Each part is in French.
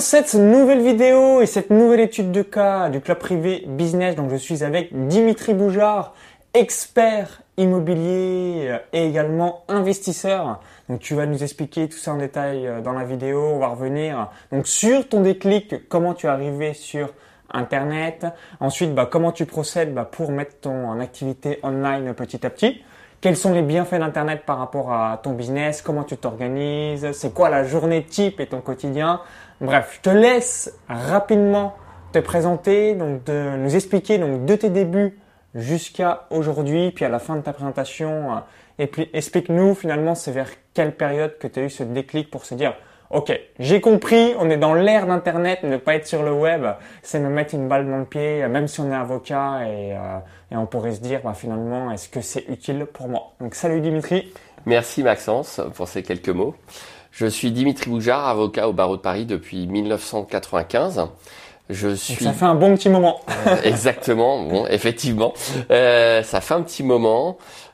cette nouvelle vidéo et cette nouvelle étude de cas du club privé business, donc je suis avec Dimitri Boujard, expert immobilier et également investisseur. Donc tu vas nous expliquer tout ça en détail dans la vidéo. On va revenir donc sur ton déclic, comment tu es arrivé sur Internet. Ensuite, comment tu procèdes pour mettre ton activité online petit à petit. Quels sont les bienfaits d'Internet par rapport à ton business? Comment tu t'organises? C'est quoi la journée type et ton quotidien? Bref, je te laisse rapidement te présenter, donc de nous expliquer donc de tes débuts jusqu'à aujourd'hui, puis à la fin de ta présentation, et puis explique-nous finalement c'est vers quelle période que tu as eu ce déclic pour se dire ok, j'ai compris, on est dans l'ère d'Internet, ne pas être sur le web, c'est me mettre une balle dans le pied, même si on est avocat et on pourrait se dire finalement, est-ce que c'est utile pour moi? Donc salut Dimitri. Merci Maxence pour ces quelques mots. Je suis Dimitri Boujard, avocat au barreau de Paris depuis 1995. Donc ça fait un bon petit moment. Exactement, bon, effectivement. Ça fait un petit moment.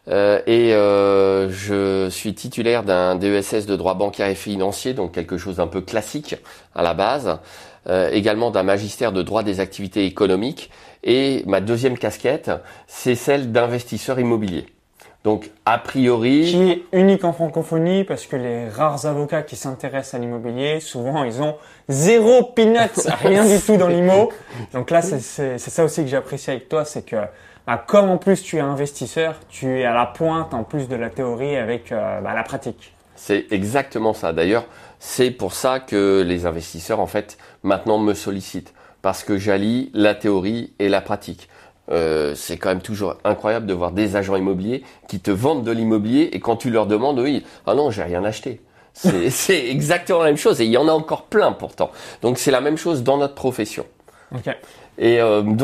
Je suis titulaire d'un DESS de droit bancaire et financier, donc quelque chose d'un peu classique à la base. Également d'un magistère de droit des activités économiques. Et ma deuxième casquette, c'est celle d'investisseur immobilier. Donc, a priori... Qui est unique en francophonie parce que les rares avocats qui s'intéressent à l'immobilier, souvent, ils ont zéro peanuts, rien du tout dans l'immo. Donc là, c'est ça aussi que j'apprécie avec toi, c'est que comme en plus tu es investisseur, tu es à la pointe en plus de la théorie avec la pratique. C'est exactement ça. D'ailleurs, c'est pour ça que les investisseurs, en fait, maintenant me sollicitent. Parce que j'allie la théorie et la pratique. C'est quand même toujours incroyable de voir des agents immobiliers qui te vendent de l'immobilier et quand tu leur demandes, oui, ah non, j'ai rien acheté. C'est exactement la même chose et il y en a encore plein pourtant. Donc c'est la même chose dans notre profession. Okay. Et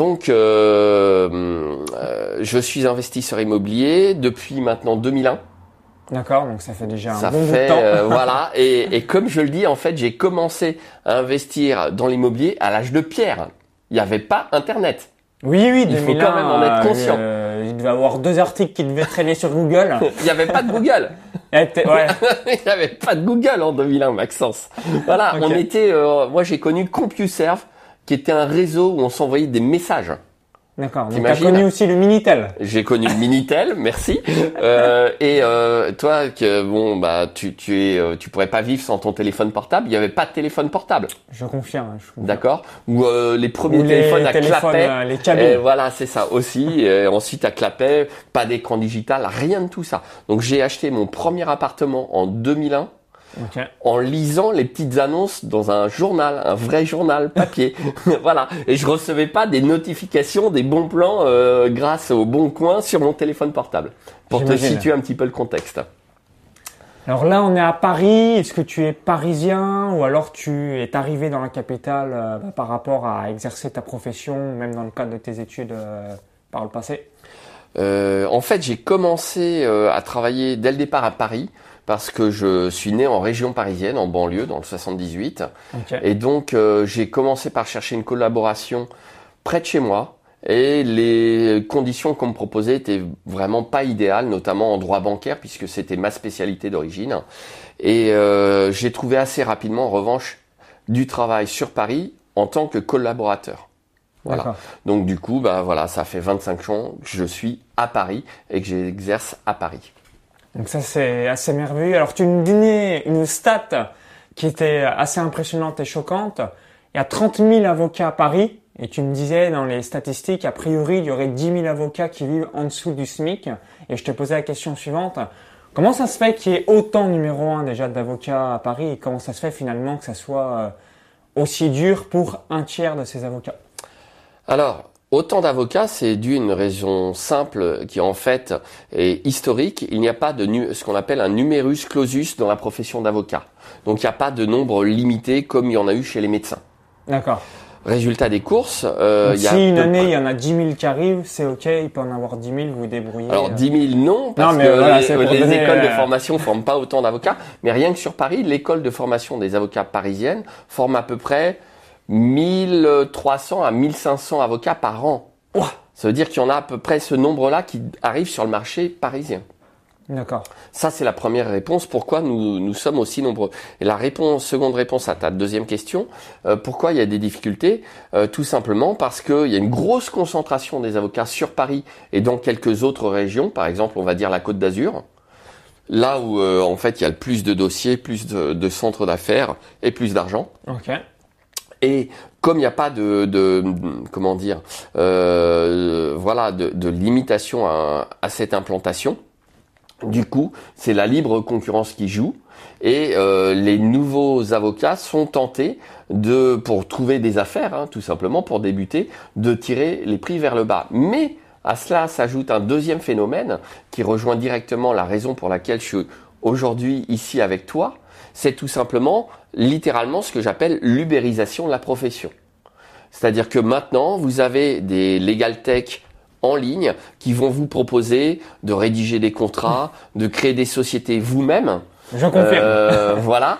je suis investisseur immobilier depuis maintenant 2001. D'accord, donc ça fait déjà un bon bout de temps. Voilà, et comme je le dis, en fait, j'ai commencé à investir dans l'immobilier à l'âge de pierre. Il n'y avait pas Internet. Oui, 2001, il faut quand même en être conscient. Il devait y avoir 2 articles qui devaient traîner sur Google. Il n'y avait pas de Google. Ouais. Il n'y avait pas de Google en 2001, Maxence. Voilà, okay. On était. Moi, j'ai connu CompuServe, qui était un réseau où on s'envoyait des messages. D'accord. Donc t'as connu aussi le Minitel. J'ai connu le Minitel, merci. Toi, tu pourrais pas vivre sans ton téléphone portable. Il y avait pas de téléphone portable. Je confirme. D'accord. Ou les premiers téléphones à clapet. Les cabines. Voilà, c'est ça aussi. Ensuite à clapet, pas d'écran digital, rien de tout ça. Donc j'ai acheté mon premier appartement en 2001. Okay. En lisant les petites annonces dans un journal, un vrai journal papier. Voilà. Et je recevais pas des notifications, des bons plans grâce au Bon Coin sur mon téléphone portable. Pour te situer un petit peu le contexte. Alors là, on est à Paris. Est-ce que tu es parisien ou alors tu es arrivé dans la capitale par rapport à exercer ta profession, même dans le cadre de tes études par le passé? En fait, j'ai commencé à travailler dès le départ à Paris. Parce que je suis né en région parisienne, en banlieue, dans le 78. Okay. Et donc, j'ai commencé par chercher une collaboration près de chez moi. Et les conditions qu'on me proposait étaient vraiment pas idéales, notamment en droit bancaire, puisque c'était ma spécialité d'origine. Et j'ai trouvé assez rapidement, en revanche, du travail sur Paris en tant que collaborateur. Voilà. D'accord. Donc du coup, ça fait 25 ans que je suis à Paris et que j'exerce à Paris. Donc ça, c'est assez merveilleux. Alors, tu nous donnais une stat qui était assez impressionnante et choquante. Il y a 30 000 avocats à Paris et tu me disais dans les statistiques, a priori, il y aurait 10 000 avocats qui vivent en dessous du SMIC. Et je te posais la question suivante. Comment ça se fait qu'il y ait autant, numéro 1 déjà, d'avocats à Paris et comment ça se fait finalement que ça soit aussi dur pour un tiers de ces avocats? Alors, autant d'avocats, c'est dû à une raison simple qui en fait est historique. Il n'y a pas de ce qu'on appelle un numerus clausus dans la profession d'avocat. Donc il n'y a pas de nombre limité comme il y en a eu chez les médecins. D'accord. Résultat des courses. Si une année il y en a 10 000 qui arrivent, c'est ok, il peut en avoir 10 000, vous vous débrouillez. Alors 10 000 non, parce que les écoles de formation forment pas autant d'avocats. Mais rien que sur Paris, l'école de formation des avocats parisiennes forme à peu près 1300 à 1500 avocats par an. Ça veut dire qu'il y en a à peu près ce nombre-là qui arrive sur le marché parisien. D'accord. Ça, c'est la première réponse. Pourquoi nous sommes aussi nombreux? Et la seconde réponse à ta deuxième question, pourquoi il y a des difficultés? Tout simplement parce qu'il y a une grosse concentration des avocats sur Paris et dans quelques autres régions. Par exemple, on va dire la Côte d'Azur. Là où, en fait, il y a le plus de dossiers, plus de centres d'affaires et plus d'argent. Ok. Et comme il n'y a pas de limitation à cette implantation, du coup, c'est la libre concurrence qui joue et les nouveaux avocats sont tentés pour trouver des affaires, tout simplement pour débuter, de tirer les prix vers le bas. Mais à cela s'ajoute un deuxième phénomène qui rejoint directement la raison pour laquelle je suis aujourd'hui ici avec toi. C'est tout simplement, littéralement, ce que j'appelle l'ubérisation de la profession. C'est-à-dire que maintenant, vous avez des legal tech en ligne qui vont vous proposer de rédiger des contrats, de créer des sociétés vous-même. Je confirme. Voilà.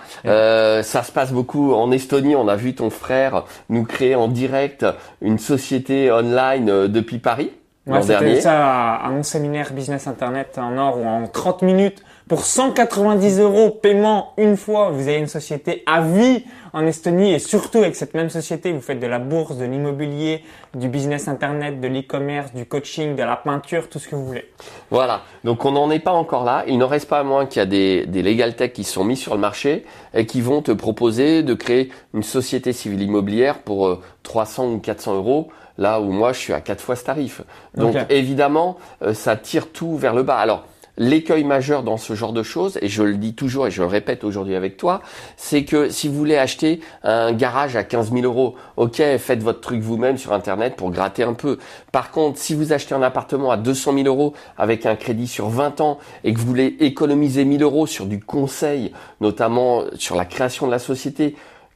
Ça se passe beaucoup en Estonie. On a vu ton frère nous créer en direct une société online depuis Paris. Ouais, c'était ça à mon séminaire Business Internet en or où en 30 minutes, pour 190 € paiement une fois, vous avez une société à vie en Estonie et surtout avec cette même société, vous faites de la bourse, de l'immobilier, du business Internet, de l'e-commerce, du coaching, de la peinture, tout ce que vous voulez. Voilà. Donc on n'en est pas encore là. Il n'en reste pas moins qu'il y a des legal tech qui sont mis sur le marché et qui vont te proposer de créer une société civile immobilière pour 300 ou 400 €. Là où moi, je suis à 4 fois ce tarif. Donc, évidemment, ça tire tout vers le bas. Alors, l'écueil majeur dans ce genre de choses, et je le dis toujours et je le répète aujourd'hui avec toi, c'est que si vous voulez acheter un garage à 15 000 €, ok, faites votre truc vous-même sur Internet pour gratter un peu. Par contre, si vous achetez un appartement à 200 000 € avec un crédit sur 20 ans et que vous voulez économiser 1 000 € sur du conseil, notamment sur la création de la société,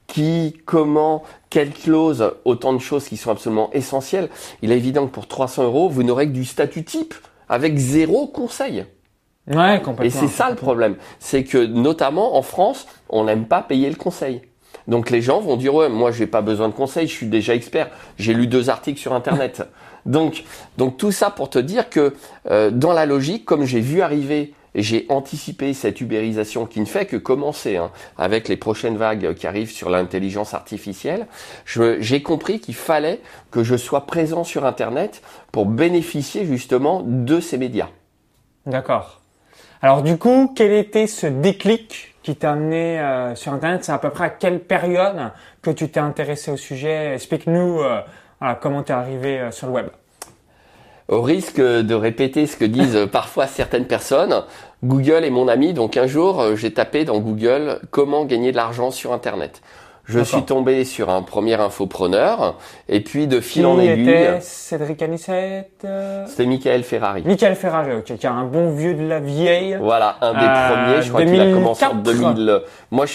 comment, quelle clause, autant de choses qui sont absolument essentielles. Il est évident que pour 300 €, vous n'aurez que du statut type avec 0 conseil. Ouais, complètement. Et c'est ça le problème. C'est que, notamment en France, on n'aime pas payer le conseil. Donc les gens vont dire, ouais, moi j'ai pas besoin de conseil, je suis déjà expert. J'ai lu 2 articles sur Internet. Donc tout ça pour te dire que, dans la logique, comme j'ai vu arriver et j'ai anticipé cette ubérisation qui ne fait que commencer avec les prochaines vagues qui arrivent sur l'intelligence artificielle. J'ai compris qu'il fallait que je sois présent sur Internet pour bénéficier justement de ces médias. D'accord. Alors du coup, quel était ce déclic qui t'a amené sur Internet? C'est à peu près à quelle période que tu t'es intéressé au sujet? Explique-nous comment tu es arrivé sur le web. Au risque de répéter ce que disent parfois certaines personnes, Google est mon ami, donc un jour j'ai tapé dans Google comment gagner de l'argent sur Internet. Je suis tombé sur un premier infopreneur et puis de fil en aiguille. Était Cédric Anissette C'était Michael Ferrari. Michael Ferrari, ok, qui a un bon vieux de la vieille. Voilà, un des premiers. Je crois qu'il a commencé en 2000. Moi,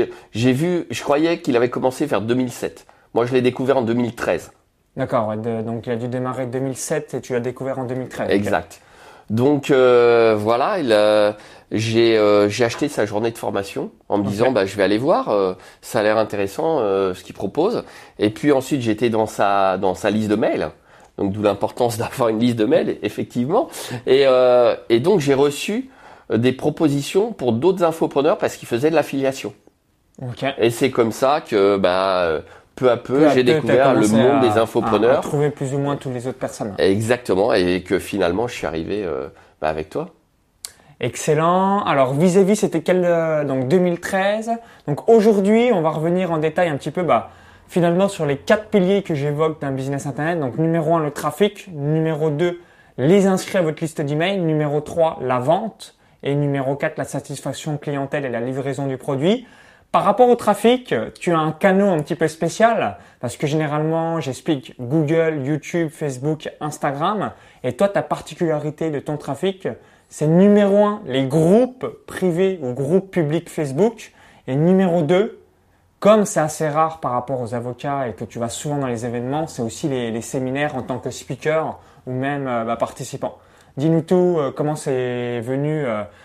je croyais qu'il avait commencé vers 2007. Moi, je l'ai découvert en 2013. D'accord, ouais, donc il a dû démarrer en 2007 et tu l'as découvert en 2013. Exact. Donc voilà, j'ai acheté sa journée de formation en me disant je vais aller voir, ça a l'air intéressant ce qu'il propose. Et puis ensuite j'étais dans sa liste de mails. Donc d'où l'importance d'avoir une liste de mails effectivement. Et donc j'ai reçu des propositions pour d'autres infopreneurs parce qu'ils faisaient de l'affiliation. Okay. Et c'est comme ça que peu à peu, j'ai découvert le monde des infopreneurs. À trouver plus ou moins toutes les autres personnes. Exactement, et que finalement, je suis arrivé avec toi. Excellent. Alors, vis-à-vis, c'était donc 2013. Donc aujourd'hui, on va revenir en détail un petit peu, finalement, sur les 4 piliers que j'évoque d'un business Internet. Donc, numéro 1, le trafic. Numéro 2, les inscrits à votre liste d'email. Numéro 3, la vente. Et numéro 4, la satisfaction clientèle et la livraison du produit. Par rapport au trafic, tu as un canal un petit peu spécial parce que généralement, j'explique Google, YouTube, Facebook, Instagram. Et toi, ta particularité de ton trafic, c'est numéro 1, les groupes privés ou groupes publics Facebook. Et numéro 2, comme c'est assez rare par rapport aux avocats et que tu vas souvent dans les événements, c'est aussi les séminaires en tant que speaker ou même participant. Dis-nous tout, comment c'est venu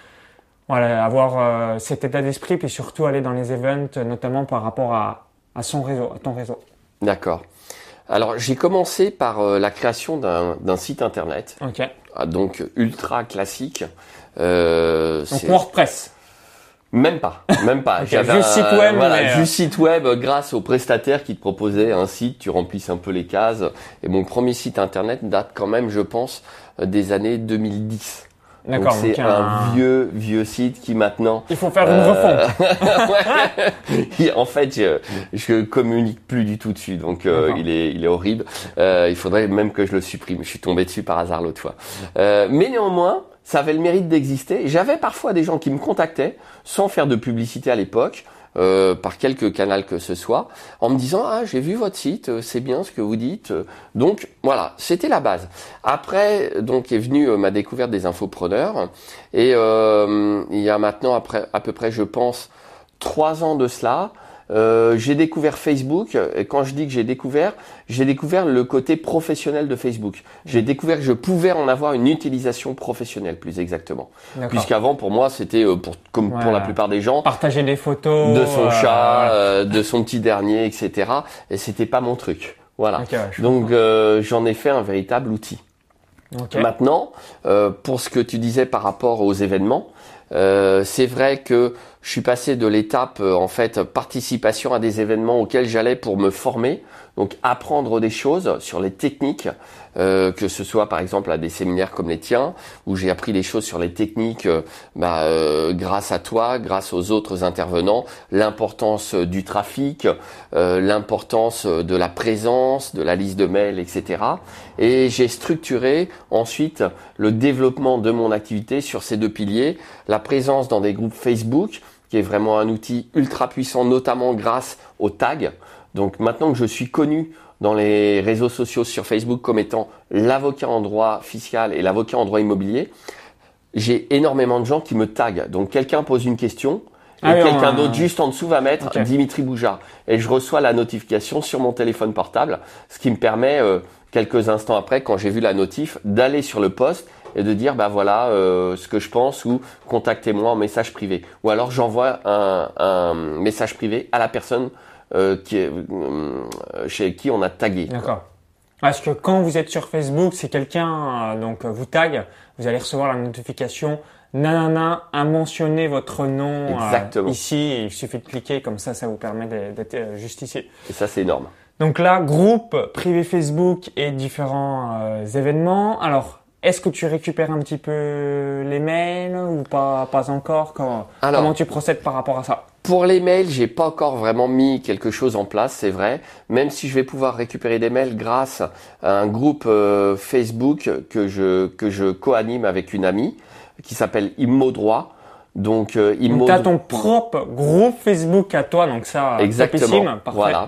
avoir cet état d'esprit puis surtout aller dans les events, notamment par rapport à ton réseau. D'accord. Alors j'ai commencé par la création d'un site internet, okay. Donc ultra classique, Donc WordPress. Même pas. Okay, J'avais juste site web, juste site web grâce au prestataire qui te proposait un site, tu remplisses un peu les cases. Et mon premier site internet date quand même, je pense, des années 2010. D'accord. Donc c'est un vieux site qui maintenant. Il faut faire une refonte. Ouais. En fait, je communique plus du tout dessus, donc il est horrible. Il faudrait même que je le supprime. Je suis tombé dessus par hasard l'autre fois. Mais néanmoins, ça avait le mérite d'exister. J'avais parfois des gens qui me contactaient, sans faire de publicité à l'époque, par quelque canal que ce soit, en me disant j'ai vu votre site, c'est bien ce que vous dites. Donc voilà, c'était la base. Après, donc est venue ma découverte des infopreneurs, et il y a maintenant à peu près, je pense, 3 ans de cela. J'ai découvert Facebook, et quand je dis que j'ai découvert le côté professionnel de Facebook. J'ai découvert que je pouvais en avoir une utilisation professionnelle, plus exactement. Puisqu'avant, pour moi, c'était pour la plupart des gens, partager des photos de son chat, de son petit dernier, etc. Et c'était pas mon truc. Voilà. Donc j'en ai fait un véritable outil. Maintenant, pour ce que tu disais par rapport aux événements, c'est vrai que je suis passé de l'étape participation à des événements auxquels j'allais pour me former, donc apprendre des choses sur les techniques, que ce soit par exemple à des séminaires comme les tiens, où j'ai appris des choses sur les techniques grâce à toi, grâce aux autres intervenants, l'importance du trafic, l'importance de la présence, de la liste de mails, etc. Et j'ai structuré ensuite le développement de mon activité sur ces 2 piliers, la présence dans des groupes Facebook, qui est vraiment un outil ultra puissant, notamment grâce aux tags. Donc maintenant que je suis connu dans les réseaux sociaux sur Facebook comme étant l'avocat en droit fiscal et l'avocat en droit immobilier, j'ai énormément de gens qui me taguent. Donc quelqu'un pose une question et quelqu'un d'autre juste en dessous va mettre Dimitri Boujard. Et je reçois la notification sur mon téléphone portable, ce qui me permet quelques instants après, quand j'ai vu la notif, d'aller sur le post et de dire voilà ce que je pense, ou contactez-moi en message privé. Ou alors j'envoie un message privé à la personne chez qui on a tagué. D'accord. Parce que quand vous êtes sur Facebook, si quelqu'un vous tague, vous allez recevoir la notification nanana a mentionné votre nom ici. Il suffit de cliquer, comme ça vous permet d'être justifié. Et ça, c'est énorme. Donc là, groupe privé Facebook et différents événements. Alors, est-ce que tu récupères un petit peu les mails ou pas encore? Comment tu procèdes par rapport à ça? Pour les mails, j'ai pas encore vraiment mis quelque chose en place, c'est vrai. Même si je vais pouvoir récupérer des mails grâce à un groupe Facebook que je co-anime avec une amie qui s'appelle Immodroit. Donc tu as ton propre groupe Facebook à toi, donc ça, exactement, parfait. Voilà.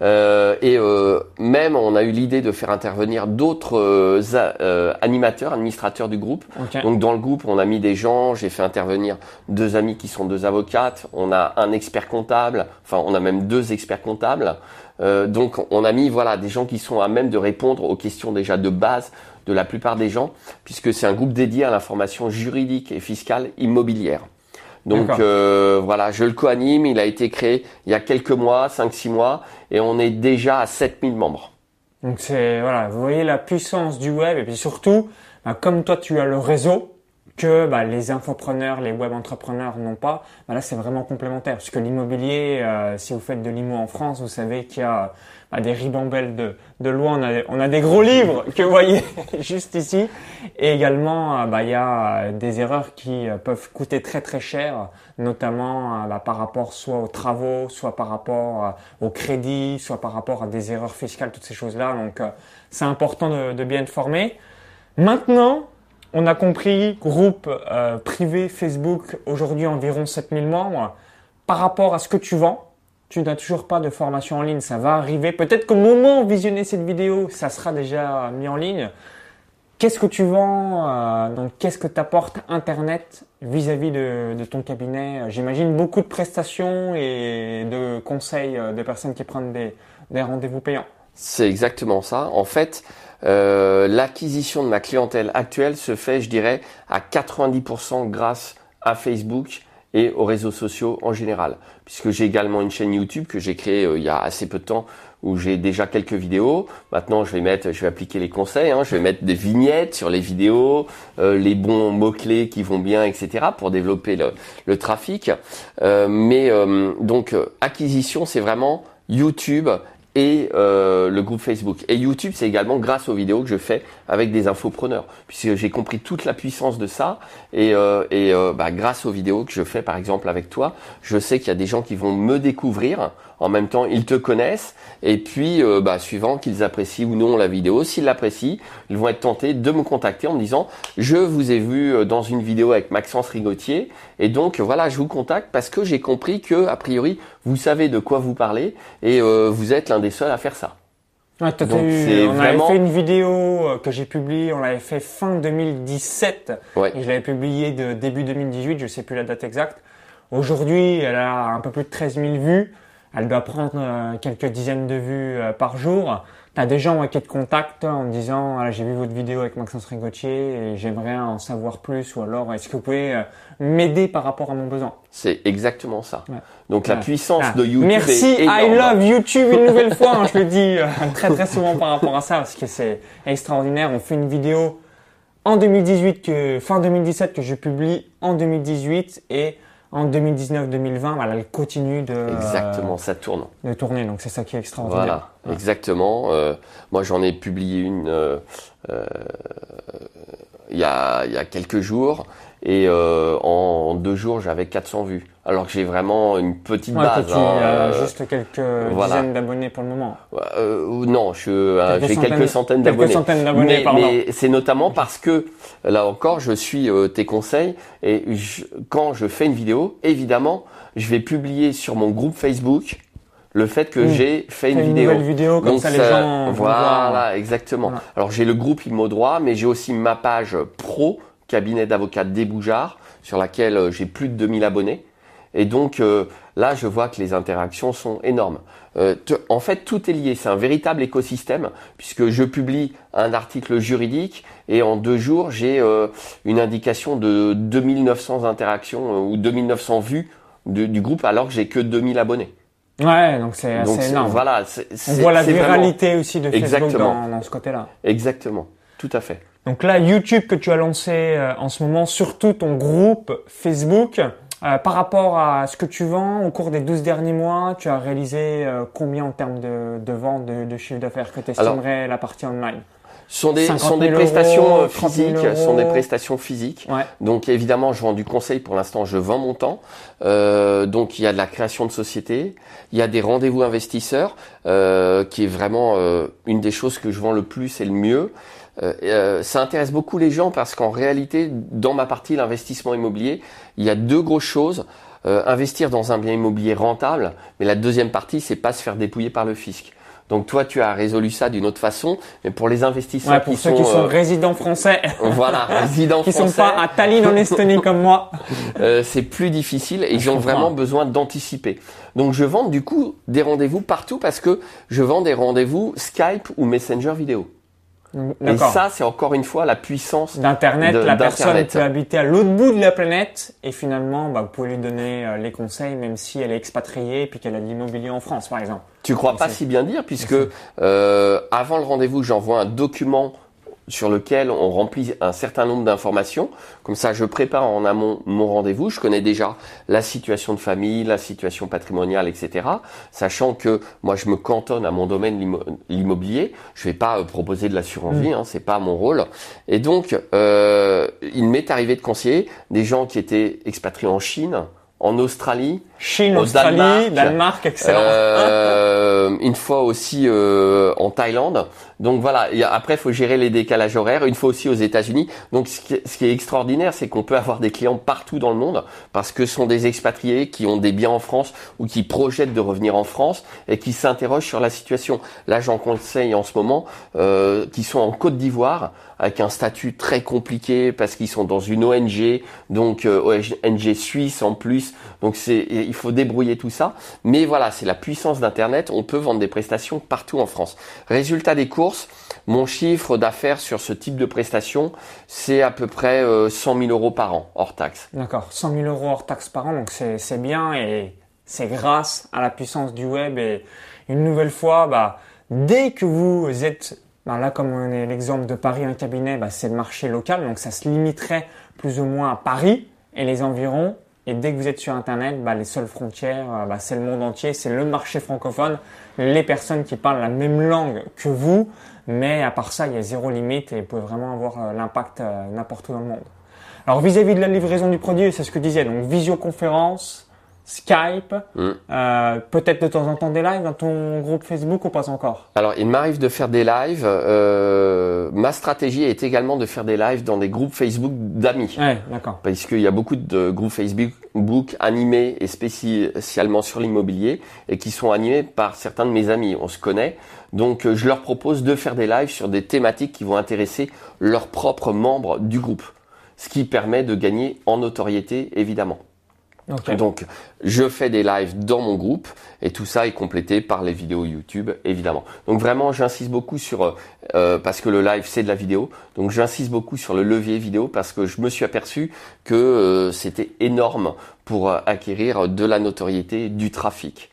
Même on a eu l'idée de faire intervenir d'autres administrateurs du groupe. Donc dans le groupe, on a mis des gens, j'ai fait intervenir 2 amis qui sont 2 avocates, on a un expert comptable, on a même 2 experts comptables. Donc on a mis des gens qui sont à même de répondre aux questions déjà de base de la plupart des gens, puisque c'est un groupe dédié à l'information juridique et fiscale immobilière. Donc je le co-anime, il a été créé il y a quelques mois, 5-6 mois, et on est déjà à 7000 membres. Donc vous voyez la puissance du web, et puis surtout, comme toi tu as le réseau, que les infopreneurs, les web entrepreneurs n'ont pas, là c'est vraiment complémentaire. Parce que l'immobilier, si vous faites de l'immo en France, vous savez qu'il y a des ribambelles de lois. On a des gros livres que vous voyez juste ici. Et également, il y a des erreurs qui peuvent coûter très très cher, notamment par rapport soit aux travaux, soit par rapport au crédit, soit par rapport à des erreurs fiscales, toutes ces choses-là. Donc c'est important de bien être formé. Maintenant, on a compris, groupe privé Facebook, aujourd'hui environ 7000 membres. Par rapport à ce que tu vends, tu n'as toujours pas de formation en ligne, ça va arriver. Peut-être qu'au moment où visionner cette vidéo, ça sera déjà mis en ligne. Qu'est-ce que tu vends donc qu'est-ce que t'apporte Internet vis-à-vis de ton cabinet? J'imagine beaucoup de prestations et de conseils de personnes qui prennent des rendez-vous payants. C'est exactement ça. En fait, l'acquisition de ma clientèle actuelle se fait, je dirais, à 90% grâce à Facebook et aux réseaux sociaux en général. Puisque j'ai également une chaîne YouTube que j'ai créée il y a assez peu de temps, où j'ai déjà quelques vidéos. Maintenant, je vais appliquer les conseils. Hein. Je vais mettre des vignettes sur les vidéos, les bons mots-clés qui vont bien, etc. pour développer le trafic. Donc, acquisition, c'est vraiment YouTube et le groupe Facebook. Et YouTube, c'est également grâce aux vidéos que je fais avec des infopreneurs, puisque j'ai compris toute la puissance de ça. Et grâce aux vidéos que je fais, par exemple avec toi, je sais qu'il y a des gens qui vont me découvrir. En même temps, ils te connaissent. Et puis, suivant qu'ils apprécient ou non la vidéo, s'ils l'apprécient, ils vont être tentés de me contacter en me disant « Je vous ai vu dans une vidéo avec Maxence Rigotier. Et donc, voilà, je vous contacte parce que j'ai compris que, a priori, vous savez de quoi vous parlez et vous êtes l'un des seuls à faire ça. » Ouais, on avait fait une vidéo que j'ai publiée, on l'avait fait fin 2017 ouais. Et je l'avais publiée de début 2018, je sais plus la date exacte. Aujourd'hui, elle a un peu plus de 13 000 vues. Elle doit prendre quelques dizaines de vues par jour. T'as des gens qui te contactent en disant ah, j'ai vu votre vidéo avec Maxence Rigotier et j'aimerais en savoir plus, ou alors est-ce que vous pouvez m'aider par rapport à mon besoin. C'est exactement ça. Ouais. Donc la puissance de YouTube Merci, est énorme. I love YouTube une nouvelle fois. Hein, je le dis très très souvent par rapport à ça parce que c'est extraordinaire. On fait une vidéo en 2018 fin 2017 que je publie en 2018 et en 2019-2020, elle continue Exactement, ça tourne. De tourner, donc c'est ça qui est extraordinaire. Voilà, ouais. Exactement. Moi, j'en ai publié une il y a quelques jours et en 2 jours, j'avais 400 vues. Alors que j'ai vraiment une petite base. Juste quelques dizaines d'abonnés pour le moment. Non, j'ai quelques centaines d'abonnés. Quelques centaines d'abonnés, pardon. Mais c'est notamment parce que, là encore, je suis tes conseils et quand je fais une vidéo, évidemment, je vais publier sur mon groupe Facebook le fait que j'ai fait une vidéo. Nouvelle vidéo, comme donc ça les gens voilà, exactement. Voilà. Alors j'ai le groupe Immo Droit, mais j'ai aussi ma page pro, cabinet d'avocat des Bougeards, sur laquelle j'ai plus de 2000 abonnés. Et donc là, je vois que les interactions sont énormes. En fait, tout est lié. C'est un véritable écosystème puisque je publie un article juridique et en 2 jours, j'ai une indication de 2900 interactions ou 2900 vues du groupe alors que j'ai que 2000 abonnés. Ouais, donc c'est assez énorme. Voilà, on voit la viralité vraiment... aussi de Facebook Exactement. Dans ce côté-là. Exactement, tout à fait. Donc là, YouTube que tu as lancé en ce moment, surtout ton groupe Facebook, par rapport à ce que tu vends au cours des 12 derniers mois, tu as réalisé combien en termes de vente, de chiffre d'affaires que tu estimerais la partie online? Sont des prestations physiques, sont des prestations physiques. Ouais. Donc évidemment, je vends du conseil pour l'instant, je vends mon temps. Donc il y a de la création de société, il y a des rendez-vous investisseurs, qui est vraiment une des choses que je vends le plus et le mieux. Ça intéresse beaucoup les gens parce qu'en réalité, dans ma partie l'investissement immobilier, il y a 2 grosses choses. Investir dans un bien immobilier rentable, mais la deuxième partie, c'est pas se faire dépouiller par le fisc. Donc toi, tu as résolu ça d'une autre façon, mais pour les investisseurs qui sont résidents français, voilà, résidents qui français, sont pas à Tallinn en Estonie comme moi, c'est plus difficile et ils ont vraiment besoin d'anticiper. Donc je vends du coup des rendez-vous partout parce que je vends des rendez-vous Skype ou Messenger vidéo. Et ça, c'est encore une fois la puissance d'Internet. La personne peut habiter à l'autre bout de la planète et finalement, vous pouvez lui donner les conseils même si elle est expatriée et puis qu'elle a de l'immobilier en France, par exemple. Tu crois pas si bien dire puisque avant le rendez-vous, j'envoie un document sur lequel on remplit un certain nombre d'informations. Comme ça, je prépare en amont mon rendez-vous. Je connais déjà la situation de famille, la situation patrimoniale, etc. Sachant que moi, je me cantonne à mon domaine, l'immobilier. Je vais pas proposer de l'assurance vie, c'est pas mon rôle. Et donc, il m'est arrivé de conseiller des gens qui étaient expatriés en Chine, en Australie, Danemark, excellent. Une fois aussi en Thaïlande. Donc voilà, après il faut gérer les décalages horaires, une fois aussi aux États-Unis. Donc ce qui est extraordinaire, c'est qu'on peut avoir des clients partout dans le monde parce que ce sont des expatriés qui ont des biens en France ou qui projettent de revenir en France et qui s'interrogent sur la situation. Là, j'en conseille en ce moment qui sont en Côte d'Ivoire avec un statut très compliqué parce qu'ils sont dans une ONG, donc ONG suisse en plus. Donc il faut débrouiller tout ça. Mais voilà, c'est la puissance d'Internet. On peut vendre des prestations partout en France. Résultat des courses, mon chiffre d'affaires sur ce type de prestations, c'est à peu près 100 000 euros par an, hors taxe. D'accord, 100 000 euros hors taxe par an, donc c'est bien et c'est grâce à la puissance du web et Une nouvelle fois, dès que vous êtes, là comme on est l'exemple de Paris, un cabinet, c'est le marché local, donc ça se limiterait plus ou moins à Paris et les environs. Et dès que vous êtes sur Internet, les seules frontières, c'est le monde entier, c'est le marché francophone, les personnes qui parlent la même langue que vous. Mais à part ça, il y a zéro limite et vous pouvez vraiment avoir l'impact n'importe où dans le monde. Alors vis-à-vis de la livraison du produit, c'est ce que je disais, donc visioconférence, Skype, peut-être de temps en temps des lives dans ton groupe Facebook ou pas encore? Alors, il m'arrive de faire des lives. Ma stratégie est également de faire des lives dans des groupes Facebook d'amis. Ouais, d'accord. Parce qu'il y a beaucoup de groupes Facebook animés et spécialement sur l'immobilier et qui sont animés par certains de mes amis. On se connaît. Donc, je leur propose de faire des lives sur des thématiques qui vont intéresser leurs propres membres du groupe. Ce qui permet de gagner en notoriété, évidemment. Okay. Donc, je fais des lives dans mon groupe et tout ça est complété par les vidéos YouTube, évidemment. Donc, vraiment, j'insiste beaucoup sur, parce que le live, c'est de la vidéo. Donc, j'insiste beaucoup sur le levier vidéo parce que je me suis aperçu que c'était énorme pour acquérir de la notoriété, du trafic.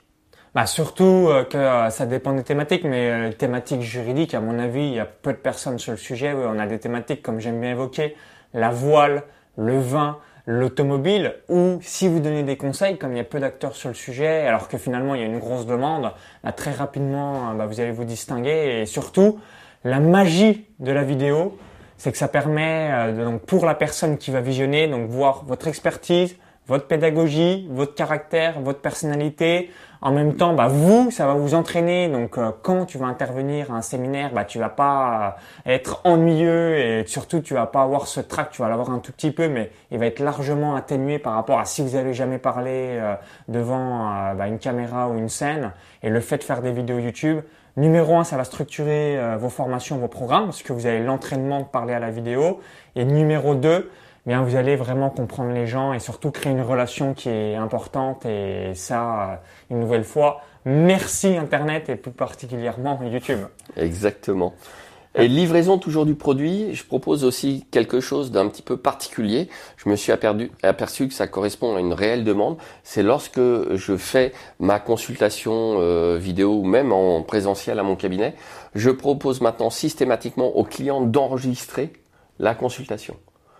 Surtout que ça dépend des thématiques, mais les thématiques juridiques, à mon avis, il y a peu de personnes sur le sujet. Oui, on a des thématiques, comme j'aime bien évoquer, la voile, le vin, l'automobile, ou si vous donnez des conseils, comme il y a peu d'acteurs sur le sujet, alors que finalement il y a une grosse demande, très rapidement vous allez vous distinguer. Et surtout, la magie de la vidéo, c'est que ça permet donc pour la personne qui va visionner, donc voir votre expertise, votre pédagogie, votre caractère, votre personnalité. En même temps, vous, ça va vous entraîner. Donc, quand tu vas intervenir à un séminaire, tu vas pas être ennuyeux et surtout, tu vas pas avoir ce trac. Tu vas l'avoir un tout petit peu, mais il va être largement atténué par rapport à si vous avez jamais parlé devant une caméra ou une scène. Et le fait de faire des vidéos YouTube, numéro 1, ça va structurer vos formations, vos programmes, parce que vous avez l'entraînement de parler à la vidéo. Et numéro 2, vous allez vraiment comprendre les gens et surtout créer une relation qui est importante. Et ça, une nouvelle fois, merci Internet et plus particulièrement YouTube. Exactement. Et livraison toujours du produit, je propose aussi quelque chose d'un petit peu particulier. Je me suis aperçu que ça correspond à une réelle demande. C'est lorsque je fais ma consultation vidéo ou même en présentiel à mon cabinet, je propose maintenant systématiquement aux clients d'enregistrer la consultation.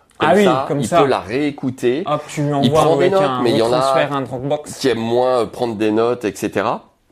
Comme ça, il peut la réécouter. Hop, tu lui il prend des notes, mais il y en a un Dropbox qui aiment moins prendre des notes, etc.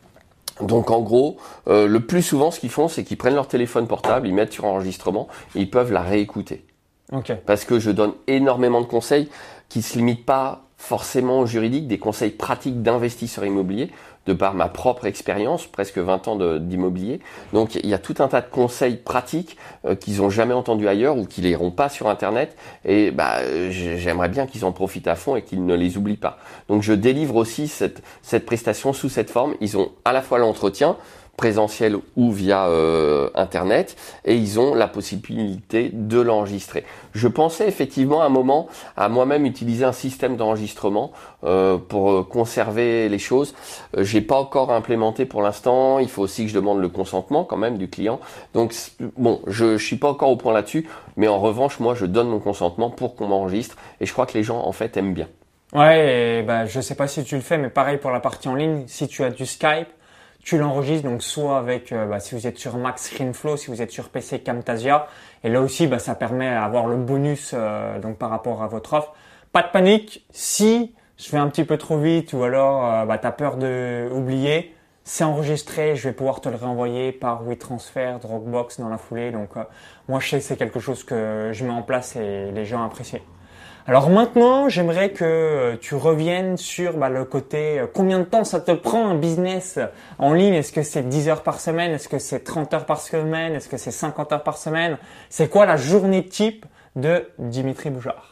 Donc en gros, le plus souvent, ce qu'ils font, c'est qu'ils prennent leur téléphone portable, ils mettent sur enregistrement et ils peuvent la réécouter. Okay. Parce que je donne énormément de conseils qui se limitent pas forcément au juridique, des conseils pratiques d'investisseurs immobiliers, de par ma propre expérience, presque 20 ans d'immobilier. Donc il y a tout un tas de conseils pratiques qu'ils ont jamais entendus ailleurs ou qu'ils n'iront pas sur Internet. Et j'aimerais bien qu'ils en profitent à fond et qu'ils ne les oublient pas. Donc je délivre aussi cette prestation sous cette forme. Ils ont à la fois l'entretien présentiel ou via Internet, et ils ont la possibilité de l'enregistrer. Je pensais effectivement à un moment à moi-même utiliser un système d'enregistrement pour conserver les choses. J'ai pas encore implémenté pour l'instant. Il faut aussi que je demande le consentement quand même du client. Donc bon, je suis pas encore au point là-dessus, mais en revanche, moi, je donne mon consentement pour qu'on m'enregistre, et je crois que les gens en fait aiment bien. Ouais, et je sais pas si tu le fais, mais pareil pour la partie en ligne. Si tu as du Skype, tu l'enregistres, donc soit avec, si vous êtes sur Mac ScreenFlow, si vous êtes sur PC Camtasia, et là aussi, ça permet d'avoir le bonus donc par rapport à votre offre. Pas de panique, si je fais un petit peu trop vite ou alors t'as peur de oublier, c'est enregistré, je vais pouvoir te le réenvoyer par WeTransfer, Dropbox dans la foulée. Donc moi je sais que c'est quelque chose que je mets en place et les gens apprécient. Alors maintenant, j'aimerais que tu reviennes sur le côté combien de temps ça te prend un business en ligne. Est-ce que c'est 10 heures par semaine? Est-ce que c'est 30 heures par semaine? Est-ce que c'est 50 heures par semaine? C'est quoi la journée type de Dimitri Boujard?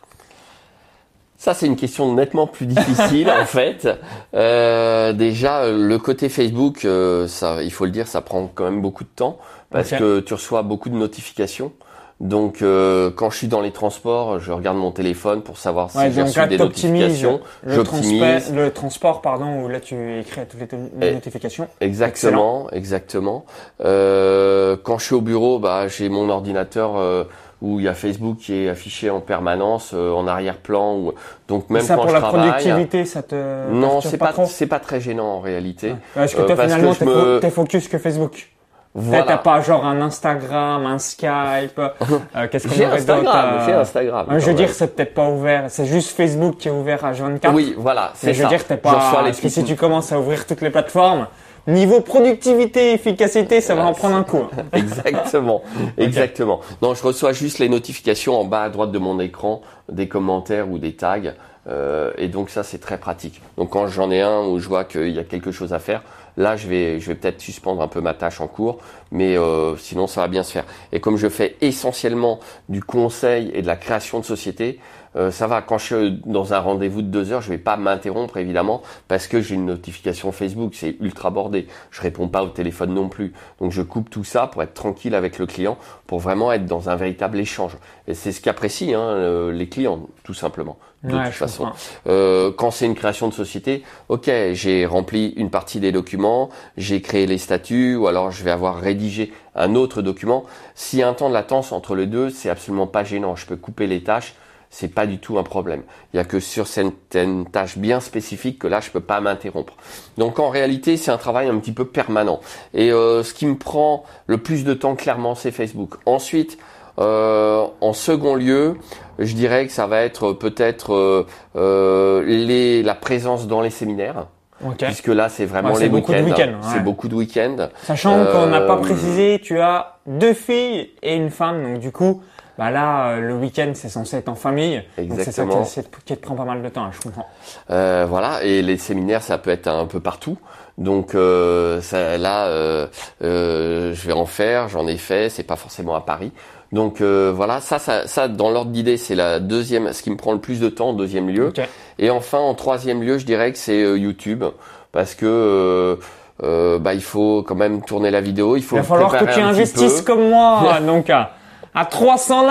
Ça, c'est une question nettement plus difficile en fait. Déjà, le côté Facebook, il faut le dire, ça prend quand même beaucoup de temps parce que tu reçois beaucoup de notifications. Donc, quand je suis dans les transports, je regarde mon téléphone pour savoir si j'ai reçu des notifications. J'optimise le transport, où là tu écris toutes les notifications. Exactement. Quand je suis au bureau, j'ai mon ordinateur où il y a Facebook qui est affiché en permanence en arrière-plan. Donc même ça quand pour je la travaille, productivité, ça te non, trop c'est pas très gênant en réalité. Ouais. Est-ce que toi parce finalement que t'es focus que Facebook? Voilà. T'as pas genre un Instagram, un Skype, qu'est-ce qu'on J'ai aurait d'autre J'ai Instagram. Je veux dire, c'est peut-être pas ouvert. C'est juste Facebook qui est ouvert à H24. Oui, voilà, c'est ça. Je veux dire, t'es pas. Parce que si tu commences à ouvrir toutes les plateformes, niveau productivité, efficacité, ça va en prendre un coup. Exactement, exactement. Non, je reçois juste les notifications en bas à droite de mon écran, des commentaires ou des tags. Et donc ça, c'est très pratique. Donc quand j'en ai un où je vois qu'il y a quelque chose à faire, là, je vais peut-être suspendre un peu ma tâche en cours, mais sinon, ça va bien se faire. Et comme je fais essentiellement du conseil et de la création de société, ça va. Quand je suis dans un rendez-vous de 2 heures, je vais pas m'interrompre évidemment parce que j'ai une notification Facebook, c'est ultra bordé. Je réponds pas au téléphone non plus. Donc je coupe tout ça pour être tranquille avec le client, pour vraiment être dans un véritable échange. Et c'est ce qu'apprécient les clients, tout simplement. De toute façon, quand c'est une création de société, ok, j'ai rempli une partie des documents, j'ai créé les statuts, ou alors je vais avoir rédigé un autre document. S'il y a un temps de latence entre les deux, c'est absolument pas gênant. Je peux couper les tâches. C'est pas du tout un problème. Il y a que sur certaines tâches bien spécifiques que là, je peux pas m'interrompre. Donc en réalité, c'est un travail un petit peu permanent. Et ce qui me prend le plus de temps, clairement, c'est Facebook. Ensuite, en second lieu, je dirais que ça va être peut-être la présence dans les séminaires. Okay. Puisque là, c'est vraiment les week-ends. C'est beaucoup de week-ends. Sachant qu'on n'a pas précisé, tu as 2 filles et une femme, donc du coup, bah là, le week-end, c'est censé être en famille. Exactement. Donc c'est ça qui te prend pas mal de temps, je comprends. Voilà. Et les séminaires, ça peut être un peu partout. Donc je vais en faire. J'en ai fait. C'est pas forcément à Paris. Donc voilà. Ça, dans l'ordre d'idée, c'est la deuxième. Ce qui me prend le plus de temps en deuxième lieu. Okay. Et enfin, en troisième lieu, je dirais que c'est YouTube, parce que il faut quand même tourner la vidéo. Il va falloir que tu investisses comme moi. Donc à 300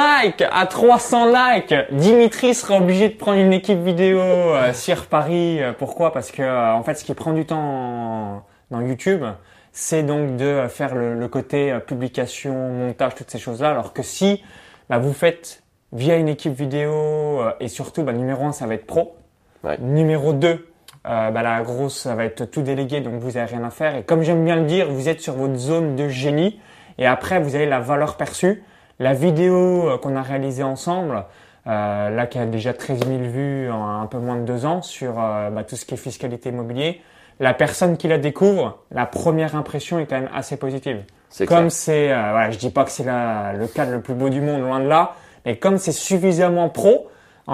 likes, Dimitri sera obligé de prendre une équipe vidéo sur Paris. Pourquoi? Parce que en fait, ce qui prend du temps dans YouTube, c'est donc de faire le côté publication, montage, toutes ces choses-là. Alors que si vous faites via une équipe vidéo et surtout, numéro 1, ça va être pro. Ouais. Numéro 2, la grosse, ça va être tout délégué, donc vous avez rien à faire. Et comme j'aime bien le dire, vous êtes sur votre zone de génie. Et après, vous avez la valeur perçue. La vidéo qu'on a réalisée ensemble, là qui a déjà 13 000 vues en un peu moins de 2 ans sur tout ce qui est fiscalité immobilier, la personne qui la découvre, la première impression est quand même assez positive. Comme c'est, je dis pas que c'est le cadre le plus beau du monde, loin de là, mais comme c'est suffisamment pro,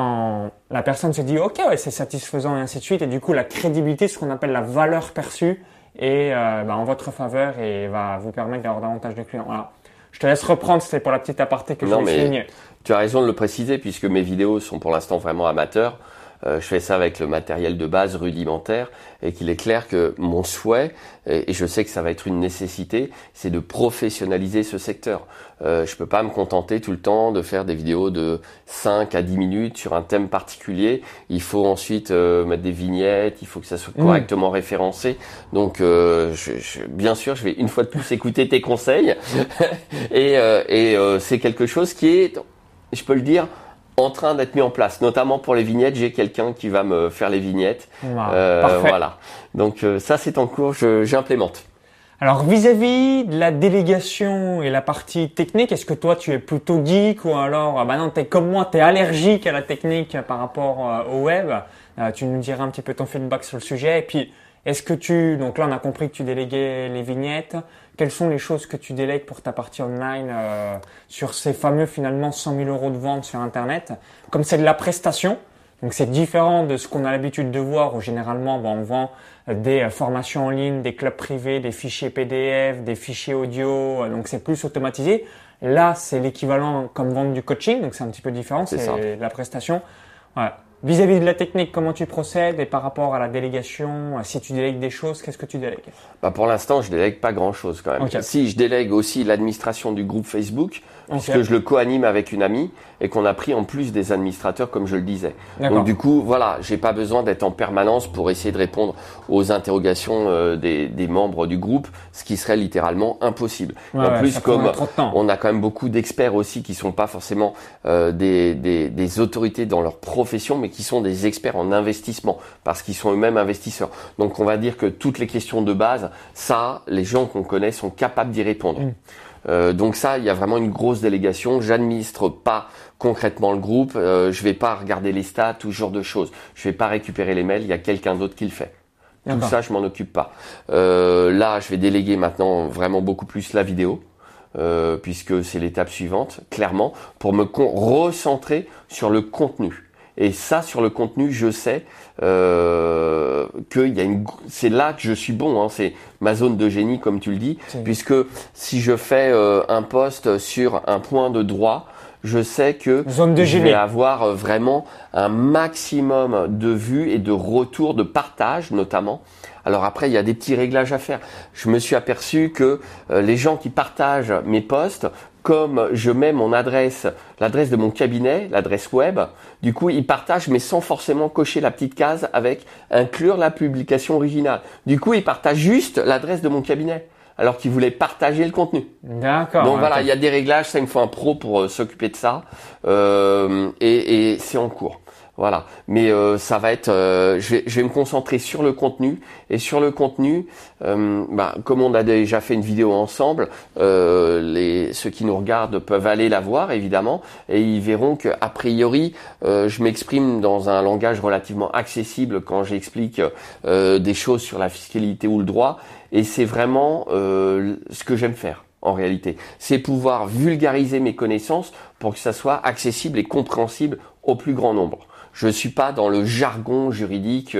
la personne se dit ok, ouais, c'est satisfaisant et ainsi de suite, et du coup la crédibilité, ce qu'on appelle la valeur perçue, est en votre faveur et va vous permettre d'avoir davantage de clients. Voilà. Je te laisse reprendre, c'était pour la petite aparté que je voulais souligner. Tu as raison de le préciser puisque mes vidéos sont pour l'instant vraiment amateurs. Je fais ça avec le matériel de base rudimentaire et qu'il est clair que mon souhait, et je sais que ça va être une nécessité, c'est de professionnaliser ce secteur. Je peux pas me contenter tout le temps de faire des vidéos de 5 à 10 minutes sur un thème particulier. Il faut ensuite mettre des vignettes, il faut que ça soit correctement référencé. Donc bien sûr, je vais une fois de plus écouter tes conseils et c'est quelque chose qui est, je peux le dire, en train d'être mis en place, notamment pour les vignettes. J'ai quelqu'un qui va me faire les vignettes. Parfait. Voilà. Donc ça, c'est en cours, j'implémente. Alors vis-à-vis de la délégation et la partie technique, est-ce que toi tu es plutôt geek ou alors non, t'es comme moi, t'es allergique à la technique par rapport au web? Tu nous diras un petit peu ton feedback sur le sujet. Et puis est-ce que donc là on a compris que tu déléguais les vignettes. Quelles sont les choses que tu délègues pour ta partie online sur ces fameux finalement 100 000 € de vente sur Internet? Comme c'est de la prestation, donc c'est différent de ce qu'on a l'habitude de voir où généralement on vend des formations en ligne, des clubs privés, des fichiers PDF, des fichiers audio, donc c'est plus automatisé. Là, c'est l'équivalent comme vendre du coaching, donc c'est un petit peu différent, c'est de la prestation. Ouais. vis-à-vis de la technique, comment tu procèdes et par rapport à la délégation, si tu délègues des choses, qu'est-ce que tu délègues? Bah pour l'instant, je délègue pas grand-chose quand même. Okay. Si, je délègue aussi l'administration du groupe Facebook, puisque je le co-anime avec une amie et qu'on a pris en plus des administrateurs, comme je le disais. Donc du coup, voilà, j'ai pas besoin d'être en permanence pour essayer de répondre aux interrogations des membres du groupe, ce qui serait littéralement impossible. Ouais, en plus, comme on a quand même beaucoup d'experts aussi qui sont pas forcément des autorités dans leur profession, mais qui sont des experts en investissement, parce qu'ils sont eux-mêmes investisseurs. Donc on va dire que toutes les questions de base, ça, les gens qu'on connaît sont capables d'y répondre. Donc ça, il y a vraiment une grosse délégation. J'administre pas concrètement le groupe. Je vais pas regarder les stats, tout ce genre de choses. Je vais pas récupérer les mails. Il y a quelqu'un d'autre qui le fait. Tout ça, je m'en occupe pas. Là, je vais déléguer maintenant vraiment beaucoup plus la vidéo. Puisque c'est l'étape suivante, clairement, pour me recentrer sur le contenu. Et ça, sur le contenu, je sais c'est là que je suis bon. Hein, c'est ma zone de génie, comme tu le dis, puisque si je fais un post sur un point de droit, je sais que je vais avoir vraiment un maximum de vues et de retours, de partage notamment. Alors après, il y a des petits réglages à faire. Je me suis aperçu que les gens qui partagent mes posts, comme je mets mon adresse, l'adresse de mon cabinet, l'adresse web, du coup, ils partagent mais sans forcément cocher la petite case avec inclure la publication originale. Du coup, ils partagent juste l'adresse de mon cabinet, alors qu'ils voulaient partager le contenu. D'accord. Donc voilà, il y a des réglages, ça il me faut un pro pour s'occuper de ça, et c'est en cours. Voilà, mais ça va être, je vais me concentrer sur le contenu, et sur le contenu, comme on a déjà fait une vidéo ensemble, ceux qui nous regardent peuvent aller la voir évidemment, et ils verront que a priori, je m'exprime dans un langage relativement accessible quand j'explique des choses sur la fiscalité ou le droit, et c'est vraiment ce que j'aime faire. En réalité, c'est pouvoir vulgariser mes connaissances pour que ça soit accessible et compréhensible au plus grand nombre. Je suis pas dans le jargon juridique.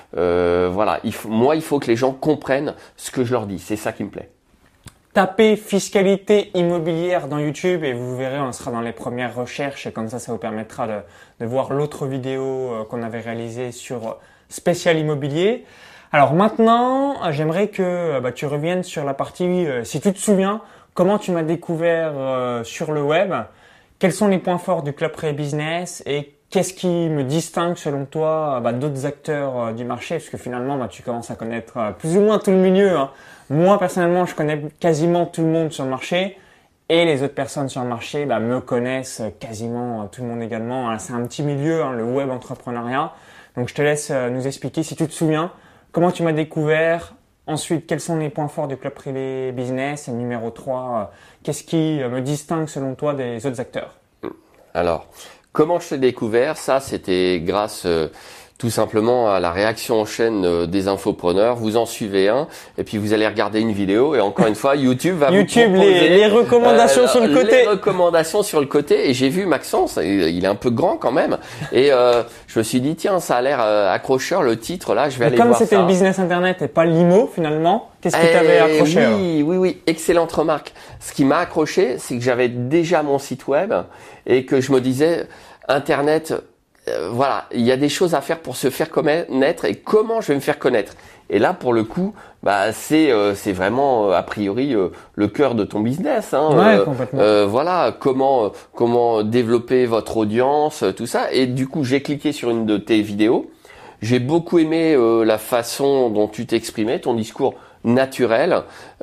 Voilà, il faut que les gens comprennent ce que je leur dis. C'est ça qui me plaît. Tapez fiscalité immobilière dans YouTube et vous verrez, on sera dans les premières recherches et comme ça vous permettra de voir l'autre vidéo qu'on avait réalisée sur spécial immobilier. Alors maintenant, j'aimerais que tu reviennes sur la partie, si tu te souviens, comment tu m'as découvert sur le web, quels sont les points forts du Club Privé Business et qu'est-ce qui me distingue selon toi d'autres acteurs du marché, parce que finalement tu commences à connaître plus ou moins tout le milieu. Hein. Moi personnellement, je connais quasiment tout le monde sur le marché et les autres personnes sur le marché me connaissent quasiment tout le monde également. Hein. C'est un petit milieu, hein, le web entrepreneuriat. Donc je te laisse nous expliquer si tu te souviens. Comment tu m'as découvert? Ensuite, quels sont les points forts du Club Privé Business? Et numéro 3, qu'est-ce qui me distingue selon toi des autres acteurs? Alors, comment je t'ai découvert? Ça, c'était grâce tout simplement à la réaction en chaîne des infopreneurs. Vous en suivez un et puis vous allez regarder une vidéo et encore une fois, YouTube va vous proposer les recommandations sur le côté. Les recommandations sur le côté et j'ai vu Maxence, il est un peu grand quand même et je me suis dit tiens, ça a l'air accrocheur le titre là, je vais aller voir ça. Comme c'était le business internet et pas l'IMO finalement, qu'est-ce qui t'avait accroché? Oui, excellente remarque. Ce qui m'a accroché, c'est que j'avais déjà mon site web et que je me disais internet voilà, il y a des choses à faire pour se faire connaître et comment je vais me faire connaître. Et là, pour le coup, c'est vraiment a priori le cœur de ton business. Hein. Ouais, complètement. Voilà, comment développer votre audience, tout ça. Et du coup, j'ai cliqué sur une de tes vidéos. J'ai beaucoup aimé la façon dont tu t'exprimais, ton discours naturel,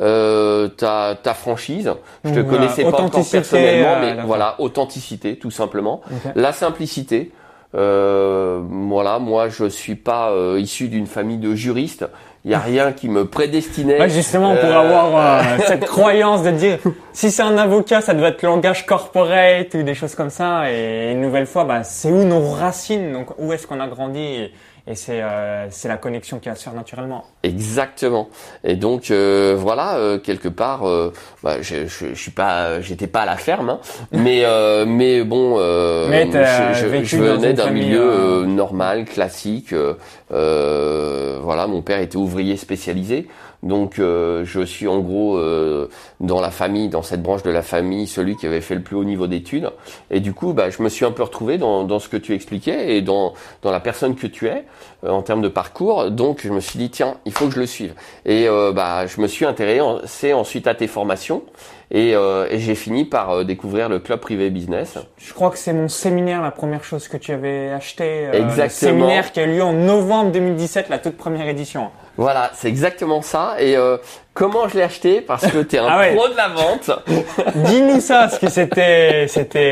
ta franchise. Je te connaissais pas encore personnellement, mais voilà, authenticité, tout simplement. Okay. La simplicité. Voilà, moi je suis pas issu d'une famille de juristes. Il y a rien qui me prédestinait. Justement, pour avoir cette croyance de dire si c'est un avocat, ça doit être le langage corporate ou des choses comme ça. Et une nouvelle fois, c'est où nos racines, donc où est-ce qu'on a grandi et c'est la connexion qui va se faire naturellement. Exactement. Et donc voilà, quelque part, j'étais pas à la ferme, hein, mais bon, je venais d'un milieu normal, classique. Voilà, mon père était ouvrier spécialisé, Donc je suis en gros dans la famille, dans cette branche de la famille, celui qui avait fait le plus haut niveau d'études. Et du coup, je me suis un peu retrouvé dans ce que tu expliquais et dans la personne que tu es en termes de parcours. Donc je me suis dit tiens, il faut que je le suive. Et je me suis intéressé ensuite à tes formations. Et j'ai fini par découvrir le club privé business. Je crois que c'est mon séminaire, la première chose que tu avais acheté. Exactement. Le séminaire qui a eu lieu en novembre 2017, la toute première édition. Voilà, c'est exactement ça. Et comment je l'ai acheté? Parce que t'es un pro de la vente. Dis-nous ça, parce que c'était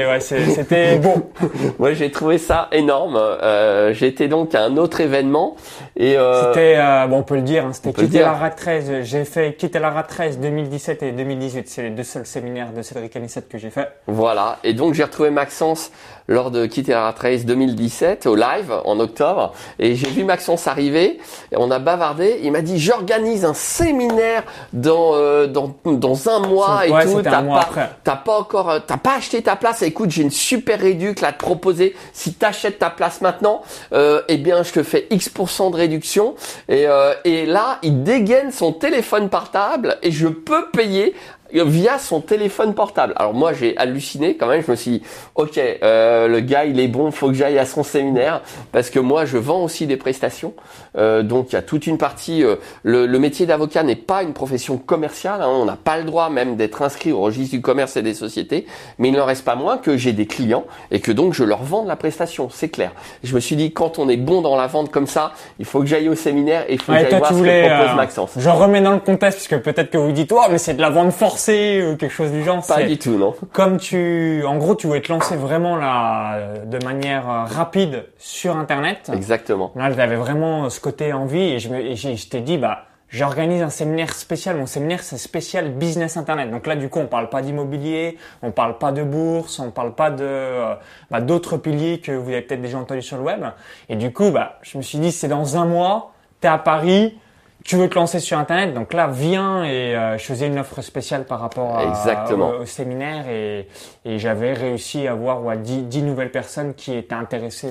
beau. Moi, j'ai trouvé ça énorme. J'étais donc à un autre événement et c'était, on peut le dire, hein, c'était Quitter la Rat 13. J'ai fait Quitter la Rat 13 2017 et 2018. C'est les deux seuls séminaires de Cédric Anissette que j'ai fait. Voilà. Et donc, j'ai retrouvé Maxence lors de Quitter la Rat Race 2017 au live en octobre et j'ai vu Maxence arriver et on a bavardé. Il m'a dit j'organise un séminaire dans un mois et tout. T'as pas acheté ta place. Écoute, j'ai une super réduc là à te proposer. Si t'achètes ta place maintenant, bien je te fais X% de réduction. Et là, il dégaine son téléphone portable et je peux payer via son téléphone portable. Alors moi j'ai halluciné quand même, je me suis dit ok, le gars il est bon, faut que j'aille à son séminaire parce que moi je vends aussi des prestations. Donc il y a toute une partie, le métier d'avocat n'est pas une profession commerciale, hein, on n'a pas le droit même d'être inscrit au registre du commerce et des sociétés, mais il n'en reste pas moins que j'ai des clients et que donc je leur vends de la prestation, c'est clair. Je me suis dit quand on est bon dans la vente comme ça, il faut que j'aille au séminaire et il faut que j'aille voir ce que propose Maxence. Je remets dans le contexte parce que peut-être que vous dites mais c'est de la vente forcée ou quelque chose du genre. Pas du tout, non. Comme en gros, tu voulais te lancer vraiment là, de manière rapide sur Internet. Exactement. Là, j'avais vraiment ce côté envie et je t'ai dit, j'organise un séminaire spécial. Mon séminaire, c'est spécial business Internet. Donc là, du coup, on parle pas d'immobilier, on parle pas de bourse, on parle pas de, d'autres piliers que vous avez peut-être déjà entendus sur le web. Et du coup, je me suis dit, c'est dans un mois, t'es à Paris, tu veux te lancer sur Internet, donc là, viens et je faisais une offre spéciale par rapport au séminaire et j'avais réussi à avoir 10 nouvelles personnes qui étaient intéressées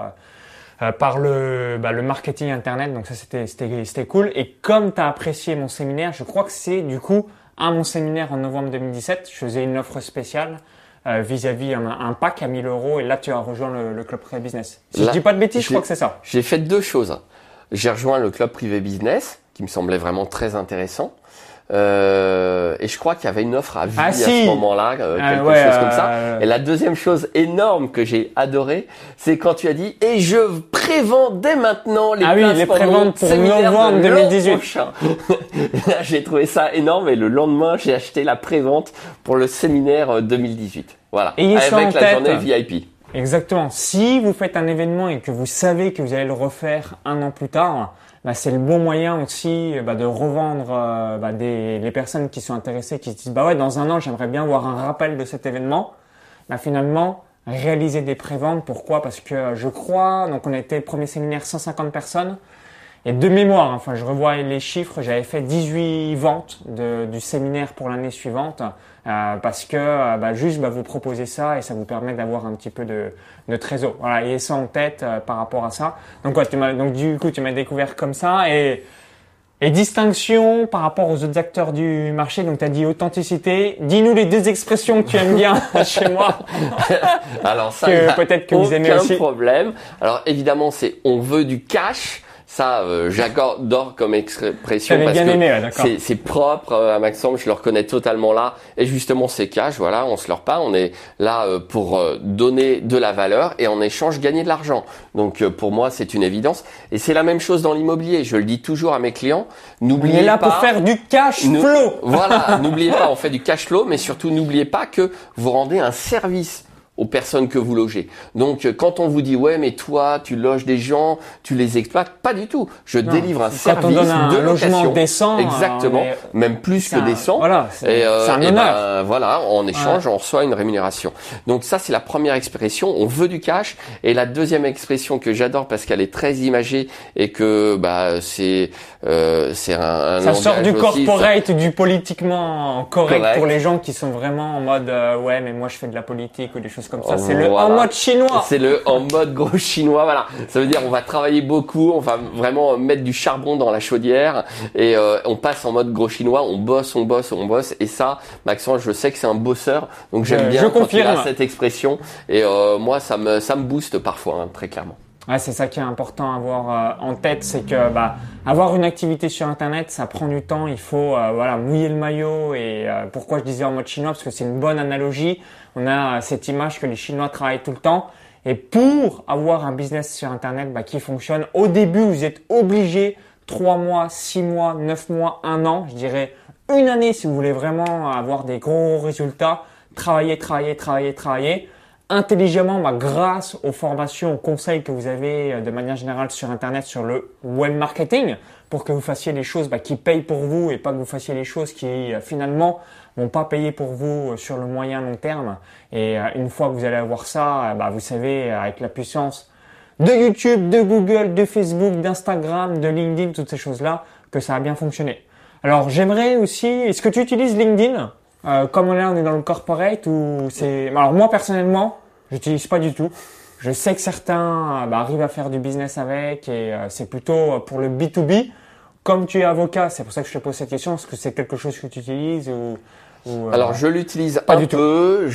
par le marketing Internet. Donc ça, c'était cool. Et comme tu as apprécié mon séminaire, je crois que c'est du coup à mon séminaire en novembre 2017, je faisais une offre spéciale vis-à-vis un pack à 1 000 € et là, tu as rejoint le club privé business. Si je dis pas de bêtises, je crois que c'est ça. J'ai fait 2 choses. J'ai rejoint le club privé business qui me semblait vraiment très intéressant. Et je crois qu'il y avait une offre à vie à ce moment-là, quelque chose comme ça. Et la deuxième chose énorme que j'ai adoré, c'est quand tu as dit et je prévends dès maintenant les places les pour préventes pour novembre 2018. Là, j'ai trouvé ça énorme et le lendemain, j'ai acheté la prévente pour le séminaire 2018. Voilà, ayez ça avec en la tête. Journée VIP. Exactement. Si vous faites un événement et que vous savez que vous allez le refaire 1 an plus tard, c'est le bon moyen aussi de revendre les personnes qui sont intéressées, qui se disent dans 1 an j'aimerais bien avoir un rappel de cet événement. Finalement réaliser des préventes. Pourquoi? Parce que je crois, donc on a été premier séminaire 150 personnes et de mémoire, je revois les chiffres, j'avais fait 18 ventes du séminaire pour l'année suivante parce que vous proposez ça et ça vous permet d'avoir un petit peu de trésor. Voilà, ayez ça en tête par rapport à ça. Donc du coup tu m'as découvert comme ça et distinction par rapport aux autres acteurs du marché. Donc tu as dit authenticité. Dis-nous les 2 expressions que tu aimes bien chez moi. Alors ça, peut-être que vous aimez aussi. Aucun problème. Alors évidemment, c'est on veut du cash. Ça, j'adore comme expression parce que c'est propre à Maxence, je le reconnais totalement là. Et justement, c'est cash, voilà, on se leurre pas, on est là pour donner de la valeur et en échange gagner de l'argent. Donc pour moi, c'est une évidence. Et c'est la même chose dans l'immobilier. Je le dis toujours à mes clients. N'oubliez pas. On est là pour faire du cash flow. Voilà, n'oubliez pas, on fait du cash flow, mais surtout n'oubliez pas que vous rendez un service aux personnes que vous logez. Donc, quand on vous dit, ouais, mais toi, tu loges des gens, tu les exploites, pas du tout. Je délivre un service on donne un de logement location. décent. Exactement. Même plus que décent. Voilà. C'est un honneur. Voilà, en échange, on reçoit une rémunération. Donc, ça, c'est la première expression. On veut du cash. Et la deuxième expression que j'adore parce qu'elle est très imagée et que, c'est un ça sort du aussi, corporate, du politiquement correct pour les gens qui sont vraiment en mode, ouais, mais moi, je fais de la politique ou des choses plus comme ça. C'est le en mode chinois. C'est le en mode gros chinois. Voilà. Ça veut dire on va travailler beaucoup, on va vraiment mettre du charbon dans la chaudière et on passe en mode gros chinois. On bosse. Et ça, Maxence, je sais que c'est un bosseur, donc j'aime bien quand il a cette expression. Et moi, ça me booste parfois, hein, très clairement. Ouais, c'est ça qui est important à avoir en tête, c'est que avoir une activité sur Internet, ça prend du temps. Il faut mouiller le maillot. Et pourquoi je disais en mode chinois, parce que c'est une bonne analogie. On a cette image que les Chinois travaillent tout le temps. Et pour avoir un business sur Internet qui fonctionne, au début, vous êtes obligé 3 mois, 6 mois, 9 mois, 1 an, je dirais une année si vous voulez vraiment avoir des gros résultats. Travailler intelligemment grâce aux formations, aux conseils que vous avez de manière générale sur Internet, sur le web marketing, pour que vous fassiez les choses qui payent pour vous et pas que vous fassiez les choses qui finalement vont pas payer pour vous sur le moyen long terme. Et une fois que vous allez avoir ça, vous savez, avec la puissance de YouTube, de Google, de Facebook, d'Instagram, de LinkedIn, toutes ces choses-là, que ça a bien fonctionné. Alors j'aimerais aussi, est-ce que tu utilises LinkedIn comme on est dans le corporate ou c'est... Alors moi personnellement, j'utilise pas du tout. Je sais que certains arrivent à faire du business avec et c'est plutôt pour le B2B. Comme tu es avocat, c'est pour ça que je te pose cette question. Est-ce que c'est quelque chose que tu utilises ou Alors je l'utilise un peu.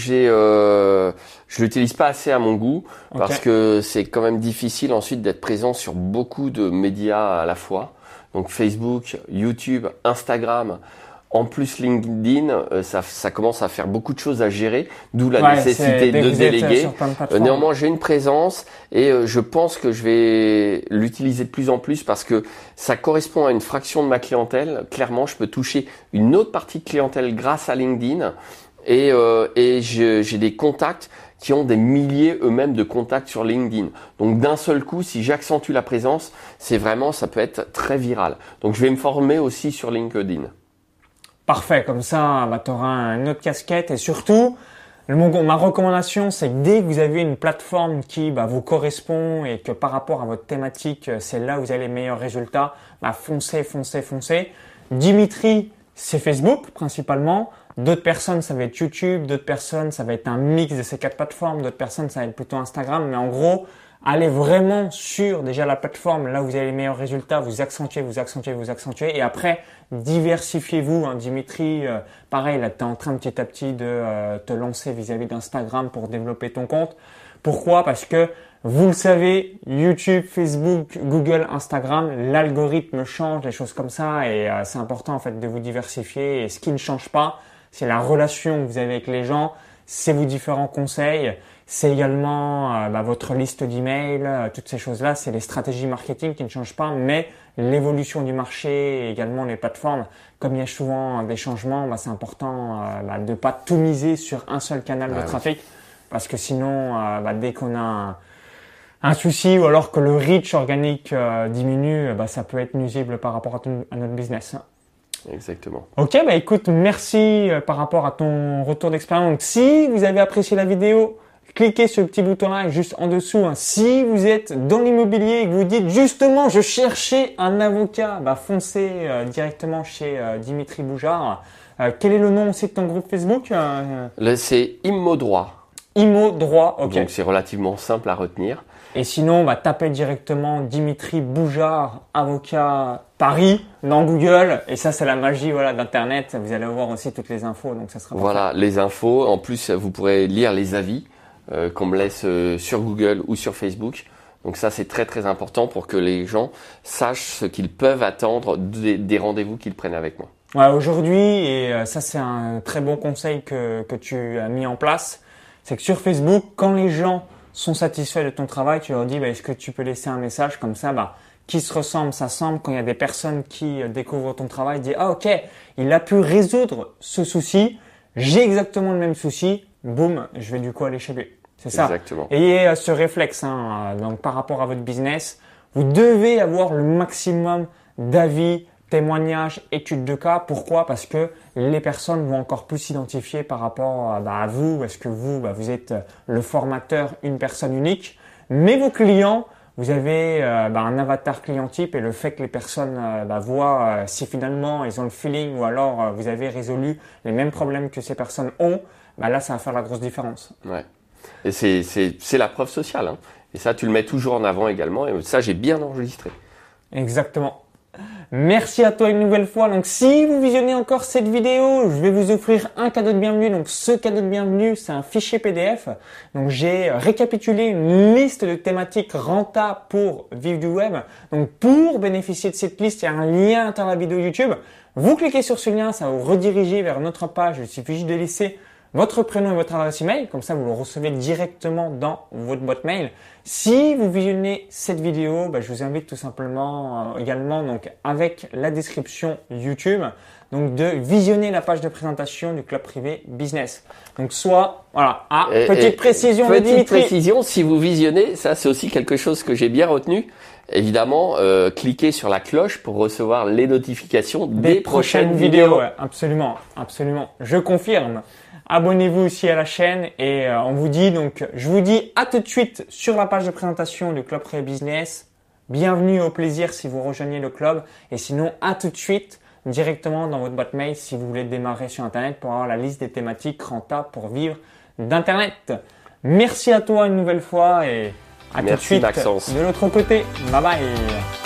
Je l'utilise pas assez à mon goût parce que c'est quand même difficile ensuite d'être présent sur beaucoup de médias à la fois. Donc Facebook, YouTube, Instagram. En plus, LinkedIn, ça commence à faire beaucoup de choses à gérer, d'où la nécessité de déléguer. Néanmoins, j'ai une présence et je pense que je vais l'utiliser de plus en plus parce que ça correspond à une fraction de ma clientèle. Clairement, je peux toucher une autre partie de clientèle grâce à LinkedIn et j'ai des contacts qui ont des milliers eux-mêmes de contacts sur LinkedIn. Donc d'un seul coup, si j'accentue la présence, ça peut être très viral. Donc je vais me former aussi sur LinkedIn. Parfait, comme ça, tu auras une autre casquette et surtout, ma recommandation, c'est que dès que vous avez une plateforme qui vous correspond et que par rapport à votre thématique, c'est là où vous avez les meilleurs résultats, foncez. Dimitri, c'est Facebook principalement. D'autres personnes, ça va être YouTube. D'autres personnes, ça va être un mix de ces 4 plateformes. D'autres personnes, ça va être plutôt Instagram. Mais en gros, allez vraiment sur déjà la plateforme, là où vous avez les meilleurs résultats, vous accentuez. Et après, diversifiez-vous. Dimitri, pareil, là, tu es en train petit à petit de te lancer vis-à-vis d'Instagram pour développer ton compte. Pourquoi? Parce que vous le savez, YouTube, Facebook, Google, Instagram, l'algorithme change, des choses comme ça. Et c'est important en fait de vous diversifier. Et ce qui ne change pas, c'est la relation que vous avez avec les gens, c'est vos différents conseils. C'est également votre liste d'emails, toutes ces choses-là. C'est les stratégies marketing qui ne changent pas, mais l'évolution du marché et également les plateformes. Comme il y a souvent des changements, c'est important de pas tout miser sur un seul canal de trafic. Parce que sinon, dès qu'on a un souci ou alors que le reach organique diminue, ça peut être nuisible par rapport à notre business. Exactement. Ok, écoute, merci par rapport à ton retour d'expérience. Donc, si vous avez apprécié la vidéo, cliquez sur le petit bouton-là juste en dessous. Si vous êtes dans l'immobilier et que vous dites justement je cherchais un avocat, foncez directement chez Dimitri Boujard. Quel est le nom aussi de ton groupe Facebook? C'est ImmoDroit. ImmoDroit, ok. Donc c'est relativement simple à retenir. Et sinon, tapez directement Dimitri Boujard, avocat Paris, dans Google. Et ça, c'est la magie d'Internet. Vous allez avoir aussi toutes les infos. Donc ça sera parfait. Les infos. En plus, vous pourrez lire les avis qu'on me laisse sur Google ou sur Facebook. Donc ça, c'est très très important pour que les gens sachent ce qu'ils peuvent attendre des rendez-vous qu'ils prennent avec moi. Aujourd'hui, et ça c'est un très bon conseil que tu as mis en place, c'est que sur Facebook, quand les gens sont satisfaits de ton travail, tu leur dis est-ce que tu peux laisser un message comme ça, qui se ressemble, ça semble. Quand il y a des personnes qui découvrent ton travail, disent ok, il a pu résoudre ce souci, j'ai exactement le même souci, boum, je vais du coup aller chez lui. C'est ça. Exactement. Ayez ce réflexe. Donc par rapport à votre business, vous devez avoir le maximum d'avis, témoignages, études de cas. Pourquoi? Parce que les personnes vont encore plus s'identifier par rapport à vous. Est-ce que vous êtes le formateur, une personne unique? Mais vos clients, vous avez un avatar client type et le fait que les personnes voient si finalement ils ont le feeling ou alors vous avez résolu les mêmes problèmes que ces personnes ont, là ça va faire la grosse différence. Ouais. Et c'est la preuve sociale. Hein. Et ça, tu le mets toujours en avant également. Et ça, j'ai bien enregistré. Exactement. Merci à toi une nouvelle fois. Donc, si vous visionnez encore cette vidéo, je vais vous offrir un cadeau de bienvenue. Donc, ce cadeau de bienvenue, c'est un fichier PDF. Donc, j'ai récapitulé une liste de thématiques rentables pour vivre du web. Donc, pour bénéficier de cette liste, il y a un lien à l'intérieur de la vidéo YouTube. Vous cliquez sur ce lien, ça va vous rediriger vers notre page. Il suffit juste de laisser votre prénom et votre adresse email, comme ça vous le recevez directement dans votre boîte mail. Si vous visionnez cette vidéo, je vous invite tout simplement également donc avec la description YouTube, donc de visionner la page de présentation du club privé business. Donc soit voilà, petite précision de Dimitri. Petite précision, si vous visionnez, ça c'est aussi quelque chose que j'ai bien retenu. Évidemment, cliquez sur la cloche pour recevoir les notifications des prochaines vidéos. Ouais, absolument, absolument. Je confirme. Abonnez-vous aussi à la chaîne et je vous dis à tout de suite sur la page de présentation du Club Privé Business. Bienvenue au plaisir si vous rejoignez le club et sinon à tout de suite directement dans votre boîte mail si vous voulez démarrer sur Internet pour avoir la liste des thématiques rentables pour vivre d'Internet. Merci à toi une nouvelle fois et à tout de suite Maxence. de l'autre côté. Bye bye.